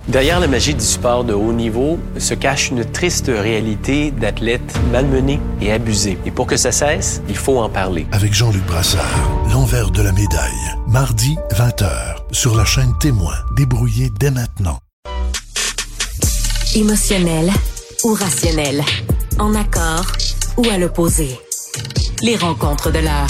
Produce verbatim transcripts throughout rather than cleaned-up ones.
Derrière la magie du sport de haut niveau se cache une triste réalité d'athlètes malmenés et abusés. Et pour que ça cesse, il faut en parler. Avec Jean-Luc Brassard, l'envers de la médaille. Mardi, vingt heures, sur la chaîne Témoin. Débrouillez dès maintenant. Émotionnel ou rationnel, en accord ou à l'opposé. Les rencontres de l'heure.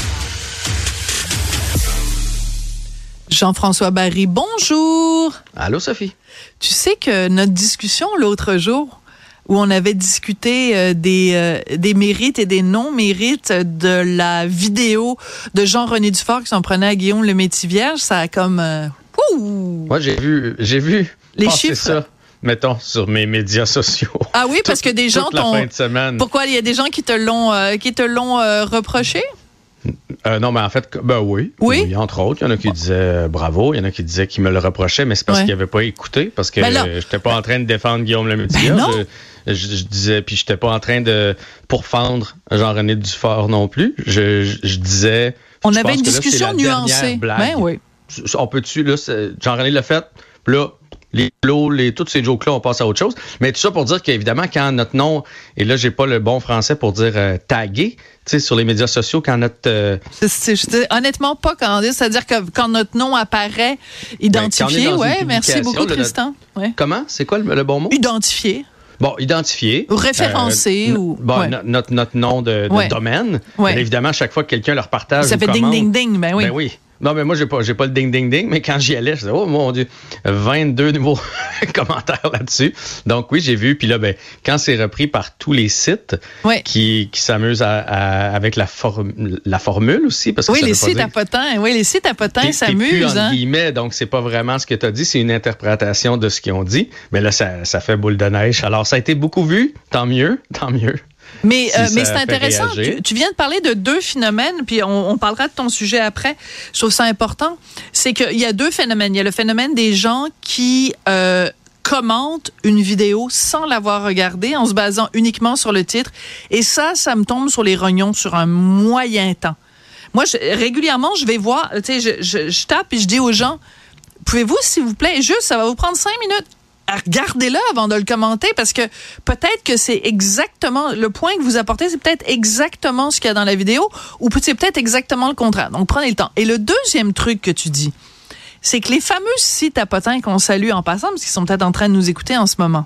Jean-François Barry, bonjour. Allô, Sophie. Tu sais que notre discussion l'autre jour, où on avait discuté euh, des, euh, des mérites et des non-mérites de la vidéo de Jean-René Dufort qui s'en prenait à Guillaume Lemaitre-Vierge, ça a comme... Euh, ouh! Moi, j'ai vu, j'ai vu les passer chiffres. Ça, mettons, sur mes médias sociaux. Ah oui, parce toute, que des gens toute la t'ont... fin de semaine. Pourquoi? Il y a des gens qui te l'ont, euh, qui te l'ont euh, reproché? Euh, non, mais en fait, ben oui, oui. Oui, entre autres. Il y en a qui disaient euh, bravo, il y en a qui disaient qu'ils me le reprochaient, mais c'est parce ouais. qu'ils n'avaient pas écouté, parce que ben je n'étais pas en train de défendre Guillaume Lemaitre-Vierge. Ben je, je, je disais, puis je n'étais pas en train de pourfendre Jean-René Dufort non plus. Je, je, je disais... On je avait une que discussion là, nuancée. Ben oui. On peut-tu, là, Jean-René l'a fait, puis là... Les plots, les, tous ces jokes-là, on passe à autre chose. Mais tout ça pour dire qu'évidemment, quand notre nom, et là, j'ai pas le bon français pour dire euh, tagué, tu sais, sur les médias sociaux, quand notre... Euh, c'est, c'est, je dis honnêtement pas quand on dit, c'est-à-dire que quand notre nom apparaît identifié, ben, oui, merci beaucoup, le, Tristan. Ouais. Comment? C'est quoi le, le bon mot? Identifié. Bon, identifié. Ou référencé. Euh, ou, bon, ouais. no, notre, notre nom de, de ouais. domaine. Ouais. Bien évidemment, chaque fois que quelqu'un le repartage ça ou fait commande, ding, ding, ding, ben oui. Ben oui. Non, mais moi, j'ai pas, j'ai pas le ding-ding-ding, mais quand j'y allais, je disais, oh mon Dieu, vingt-deux nouveaux commentaires là-dessus. Donc oui, j'ai vu. Puis là, ben, quand c'est repris par tous les sites ouais. qui, qui s'amusent à, à, avec la, for, la formule aussi. Parce que oui, ça les veut pas sites dire... à potins. Oui, les sites à potins t'es, s'amusent. T'es plus, hein? entre guillemets, donc c'est pas vraiment ce que tu as dit, c'est une interprétation de ce qu'ils ont dit. Mais là, ça, ça fait boule de neige. Alors, ça a été beaucoup vu. Tant mieux, tant mieux. Mais, si euh, mais c'est intéressant. Tu, tu viens de parler de deux phénomènes, puis on, on parlera de ton sujet après. Je trouve ça important. C'est qu'il y a deux phénomènes. Il y a le phénomène des gens qui euh, commentent une vidéo sans l'avoir regardée, en se basant uniquement sur le titre. Et ça, ça me tombe sur les rognons sur un moyen temps. Moi, je, régulièrement, je vais voir, tu sais, je, je, je tape et je dis aux gens, pouvez-vous, s'il vous plaît, juste, ça va vous prendre cinq minutes. Regardez-le avant de le commenter parce que peut-être que c'est exactement le point que vous apportez, c'est peut-être exactement ce qu'il y a dans la vidéo ou c'est peut-être exactement le contraire. Donc, prenez le temps. Et le deuxième truc que tu dis, c'est que les fameux sites à potins qu'on salue en passant, parce qu'ils sont peut-être en train de nous écouter en ce moment,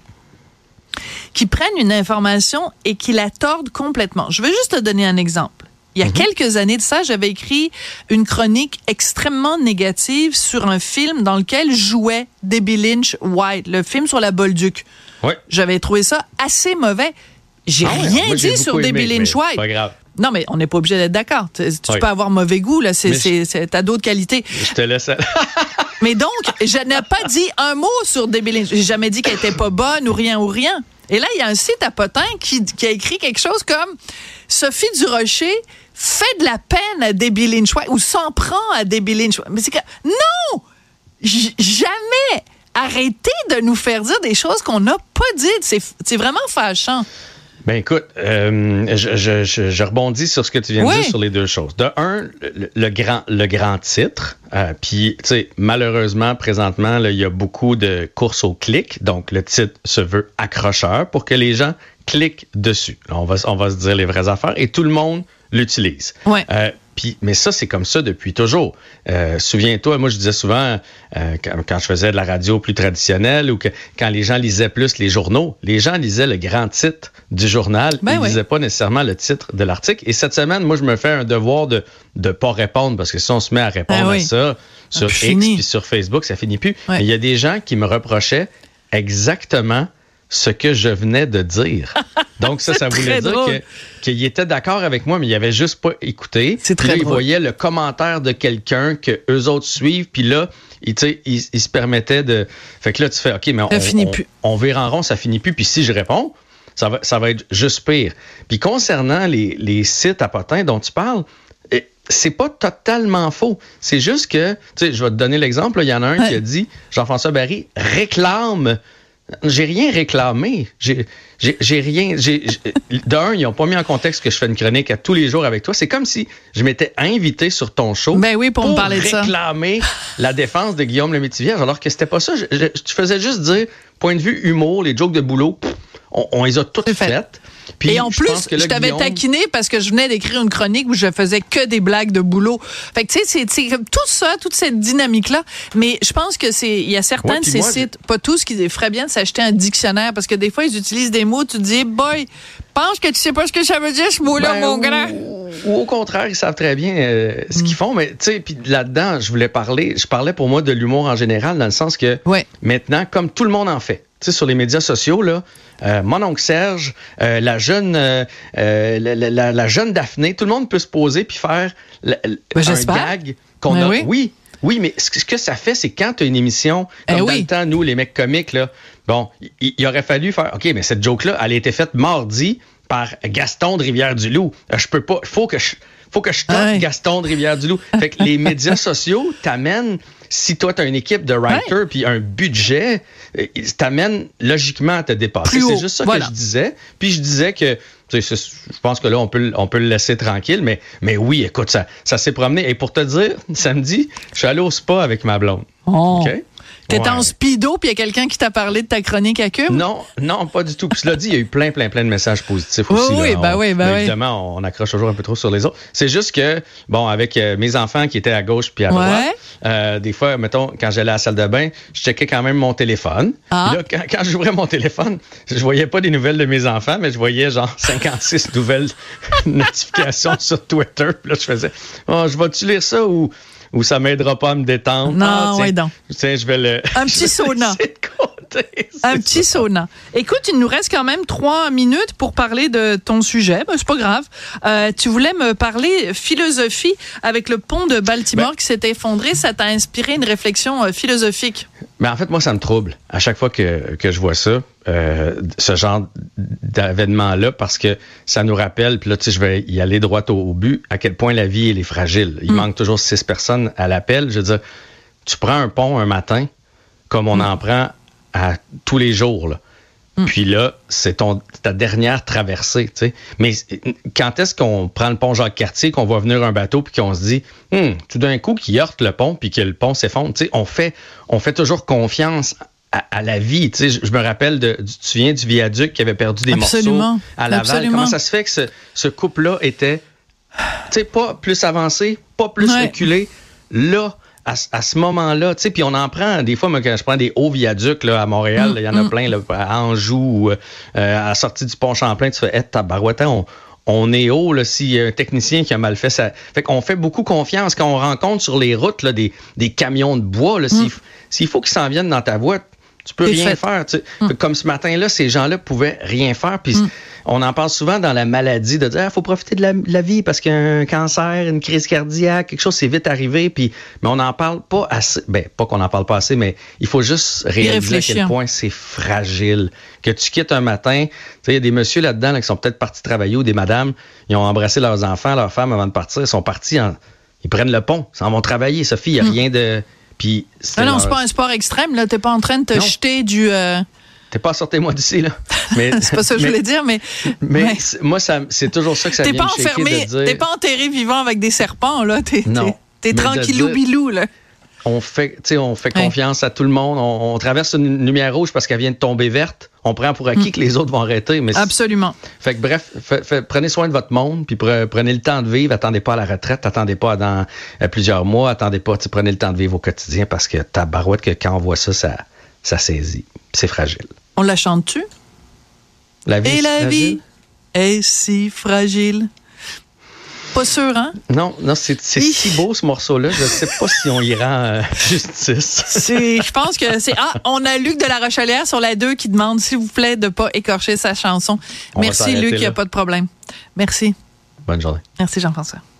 qui prennent une information et qui la tordent complètement. Je veux juste te donner un exemple. Il y a mm-hmm. quelques années de ça, j'avais écrit une chronique extrêmement négative sur un film dans lequel jouait Debbie Lynch White, le film sur la Bolduc. Ouais. J'avais trouvé ça assez mauvais. J'ai ah ouais, rien moi, dit j'ai sur Debbie aimé, Lynch White. Pas grave. Non, mais on n'est pas obligé d'être d'accord. Tu, tu oui. peux avoir mauvais goût, là. C'est, c'est, c'est, t'as d'autres qualités. Je te laisse. Mais donc, je n'ai pas dit un mot sur Debbie Lynch. J'ai jamais dit qu'elle était pas bonne ou rien ou rien. Et là, il y a un site à potins qui, qui a écrit quelque chose comme Sophie Durocher fait de la peine à Debbie Lynch White ou s'en prend à Debbie Lynch White. Mais c'est que, non! J- jamais! Arrêtez de nous faire dire des choses qu'on n'a pas dites. C'est, c'est vraiment fâchant. Ben écoute, euh, je, je, je, je rebondis sur ce que tu viens oui. de dire sur les deux choses. De un, le, le grand, le grand titre. Euh, Puis, tu sais, malheureusement, présentement, là, il y a beaucoup de courses au clic. Donc, le titre se veut accrocheur pour que les gens cliquent dessus. Là, on va, on va se dire les vraies affaires et tout le monde l'utilise. Ouais. Euh, Puis, mais ça, c'est comme ça depuis toujours. Euh, souviens-toi, moi, je disais souvent, euh, quand, quand je faisais de la radio plus traditionnelle ou que quand les gens lisaient plus les journaux, les gens lisaient le grand titre du journal. Ben ils ne oui. lisaient pas nécessairement le titre de l'article. Et cette semaine, moi, je me fais un devoir de ne pas répondre parce que si on se met à répondre ben oui. à ça sur ah, X puis sur Facebook, ça finit plus. Ouais. Mais il y a des gens qui me reprochaient exactement ce que je venais de dire. Donc, ça, ça voulait dire que, qu'il était d'accord avec moi, mais il n'avait juste pas écouté. C'est très puis là, drôle. Il voyait le commentaire de quelqu'un que eux autres suivent, puis là, il, il, il se permettait de... Fait que là, tu fais, OK, mais on, on, on, on vire en rond, ça finit plus. Puis si je réponds, ça va, ça va être juste pire. Puis concernant les, les sites à potins dont tu parles, c'est pas totalement faux. C'est juste que, tu sais, je vais te donner l'exemple. Il y en a un ouais. qui a dit, Jean-François Barry réclame J'ai rien réclamé. J'ai, j'ai, j'ai rien. J'ai, j'ai, d'un, ils n'ont pas mis en contexte que je fais une chronique à tous les jours avec toi. C'est comme si je m'étais invité sur ton show ben oui, pour, pour me parler de ça. réclamer la défense de Guillaume Lemaitre-Vierge, alors que c'était pas ça. Je, je, je faisais juste dire, point de vue humour, les jokes de boulot, pff, on, on les a toutes fait. faites. Puis, et en je plus, pense que là, je t'avais Guillaume... taquiné parce que je venais d'écrire une chronique où je faisais que des blagues de boulot. Fait que tu sais, c'est, c'est comme tout ça, toute cette dynamique-là. Mais je pense que c'est, il y a certains ouais, de ces moi, sites, pas tous, qui feraient bien de s'acheter un dictionnaire parce que des fois, ils utilisent des mots, tu te dis, boy, pense que tu sais pas ce que ça veut dire, ce mot-là, ben, mon ou, grand. Ou au contraire, ils savent très bien euh, ce qu'ils font. Mais tu sais, puis là-dedans, je voulais parler, je parlais pour moi de l'humour en général, dans le sens que ouais. maintenant, comme tout le monde en fait, tu sais, sur les médias sociaux, là, euh, mon oncle Serge, euh, la jeune euh, euh, la, la, la jeune Daphné, tout le monde peut se poser puis faire la, la, ben, un j'espère. gag qu'on ben a. Oui. oui, oui, mais ce que ça fait, c'est quand tu as une émission, comme eh dans oui. le temps, nous, les mecs comiques, là, bon, il, il aurait fallu faire, OK, mais cette joke-là, elle a été faite mardi par Gaston de Rivière-du-Loup. Euh, je peux pas, il faut que je... faut que je tape ouais. Gaston de Rivière-du-Loup. Fait que les médias sociaux t'amènent, si toi, tu as une équipe de writers ouais. puis un budget, t'amènent logiquement à te dépasser. C'est juste ça voilà. que je disais. Puis je disais que, tu sais, je pense que là, on peut, on peut le laisser tranquille, mais, mais oui, écoute, ça, ça s'est promené. Et pour te dire, samedi, je suis allé au spa avec ma blonde. Oh. OK? T'étais ouais. en speedo, puis il y a quelqu'un qui t'a parlé de ta chronique à Cube? Non, non, pas du tout. Puis cela dit, il y a eu plein, plein, plein de messages positifs aussi. Oui, oui, ben on, oui, ben oui. Évidemment, on accroche toujours un peu trop sur les autres. C'est juste que, bon, avec euh, mes enfants qui étaient à gauche puis à ouais. droite, euh, des fois, mettons, quand j'allais à la salle de bain, je checkais quand même mon téléphone. Ah. Là, quand, quand j'ouvrais mon téléphone, je voyais pas des nouvelles de mes enfants, mais je voyais genre cinquante-six nouvelles notifications sur Twitter. Puis là, je faisais, oh, je vais-tu lire ça ou... ou ça m'aidera pas à me détendre. Non, ah, tiens, ouais, donc. Tiens, je vais le... Un petit sauna. Un petit ça. sauna. Écoute, il nous reste quand même trois minutes pour parler de ton sujet. Ben, c'est pas grave. Euh, tu voulais me parler philosophie avec le pont de Baltimore ben, qui s'est effondré. Ça t'a inspiré une réflexion euh, philosophique? Ben en fait, moi, ça me trouble à chaque fois que, que je vois ça, euh, ce genre d'événement-là, parce que ça nous rappelle, puis là, tu sais, je vais y aller droit au, au but, à quel point la vie, elle est fragile. Il mm. manque toujours six personnes à l'appel. Je veux dire, tu prends un pont un matin, comme on mm. en prend à tous les jours, là. Mm. Puis là, c'est ton, ta dernière traversée, tu sais. Mais quand est-ce qu'on prend le pont Jacques-Cartier, qu'on voit venir un bateau, puis qu'on se dit, hum, tout d'un coup, qu'il heurte le pont, puis que le pont s'effondre, tu sais, on fait, on fait toujours confiance à, à la vie, tu sais. Je, je me rappelle, de, du, tu te souviens du viaduc qui avait perdu des Absolument. morceaux à Laval. Absolument. Comment ça se fait que ce, ce couple-là était, tu sais, pas plus avancé, pas plus ouais. reculé, là, À, à ce moment-là, tu sais, puis on en prend, des fois, moi, quand je prends des hauts viaducs là, à Montréal, il mm, y en a mm. plein, là, à Anjou, euh, à la sortie du pont Champlain, tu fais, hé, hey, tabarouette, on, on est haut, là, s'il y a un technicien qui a mal fait ça. Fait qu'on fait beaucoup confiance quand on rencontre sur les routes, là, des, des camions de bois, là, mm. s'il, s'il faut qu'ils s'en viennent dans ta voie, tu peux rien fait. faire. Tu sais. Mm. Comme ce matin-là, ces gens-là pouvaient rien faire. Puis mm. on en parle souvent dans la maladie de dire il ah, faut profiter de la, la vie parce qu'un cancer, une crise cardiaque, quelque chose, c'est vite arrivé. Puis, mais on n'en parle pas assez. Ben, pas qu'on n'en parle pas assez, mais il faut juste réaliser à quel point c'est fragile. Que tu quittes un matin, tu sais, il y a des messieurs là-dedans là, qui sont peut-être partis travailler ou des madames, ils ont embrassé leurs enfants, leurs femmes avant de partir. Ils sont partis, en, ils prennent le pont, ils s'en vont travailler. Sophie, il n'y a mm. rien de. Puis non, non, leur... c'est pas un sport extrême, là. T'es pas en train de te non. jeter du. Euh... T'es pas sortez-moi d'ici, là. Mais, c'est pas ça que je voulais dire, mais. Mais ouais. moi, ça, c'est toujours ça que ça t'es vient pas me shaker enfermé, de dire. T'es pas enterré vivant avec des serpents, là. T'es, non. T'es, t'es tranquillou-bilou, là. On fait, on fait confiance ouais. à tout le monde. On, on traverse une lumière rouge parce qu'elle vient de tomber verte. On prend pour acquis mm. que les autres vont arrêter. Mais absolument. Fait que bref, fait, fait, prenez soin de votre monde, puis pre, prenez le temps de vivre. Attendez pas à la retraite, attendez pas dans à plusieurs mois, attendez pas. Prenez le temps de vivre au quotidien parce que tabarouette que quand on voit ça, ça, ça saisit. C'est fragile. On la chante-tu? La vie. Et la fragile? vie est si fragile. Pas sûr, hein? Non, non, c'est, c'est si beau ce morceau-là. Je ne sais pas si on y rend euh, justice. C'est, je pense que c'est... Ah, on a Luc de la Rochelière sur la deux qui demande, s'il vous plaît, de ne pas écorcher sa chanson. On Merci, Luc, il n'y a pas de problème. Merci. Bonne journée. Merci, Jean-François.